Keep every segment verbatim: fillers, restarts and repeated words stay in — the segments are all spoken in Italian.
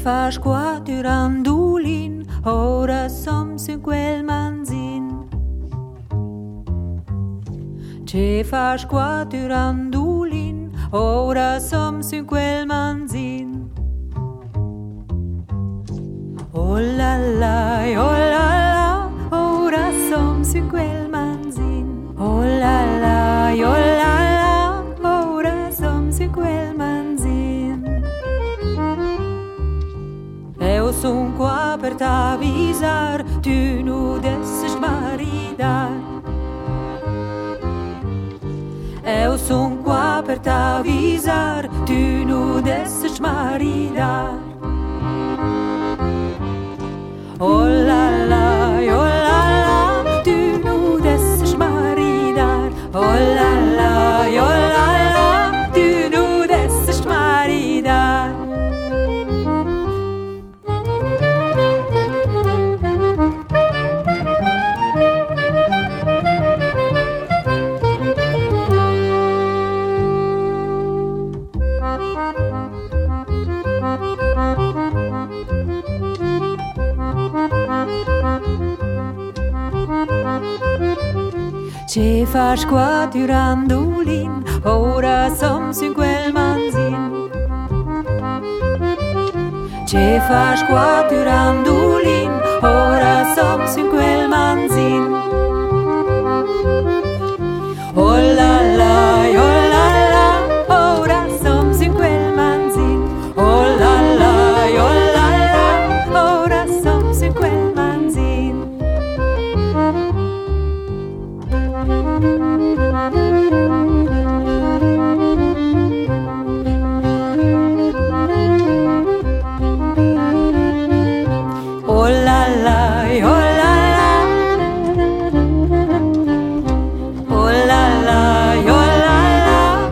fas qua durandulin, ora som su quel manzin. Ce fas qua durandulin, ora som su quel manzin. Oh la la, oh la la, ora som su quel manzin. Oh la la, oh la la, ora som su quel manzin. Eu son qua per t'avvisar, tu nu desses maridar. Eu son qua per t'avvisar, tu nu desses maridar. Oh la la, oh la la, tu nu desses maridar. Oh la la, oh la la, tu nu desses maridar. Ce fas qua durandulin, ora som su quel manzin. Ce fas qua durandulin, ora som su quel manzin. Oh la la, oh la la, ora som su quel manzin. Oh la la, oh la la, ora som su quel manzin. Oh la la, oh la la, oh la la, oh la la.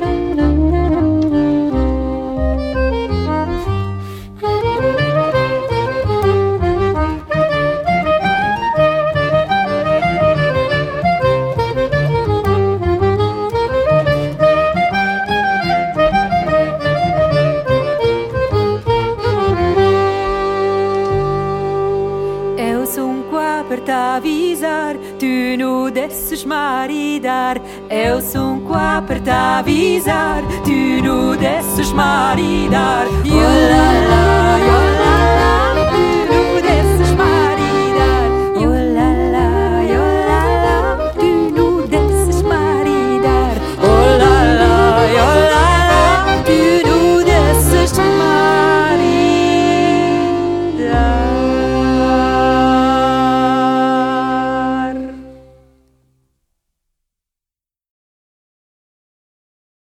Eu son qua per t'avvisar, tu nu desses maridar. Eu son qua per t'avvisar, tu nu desses maridar. Oh la la, oh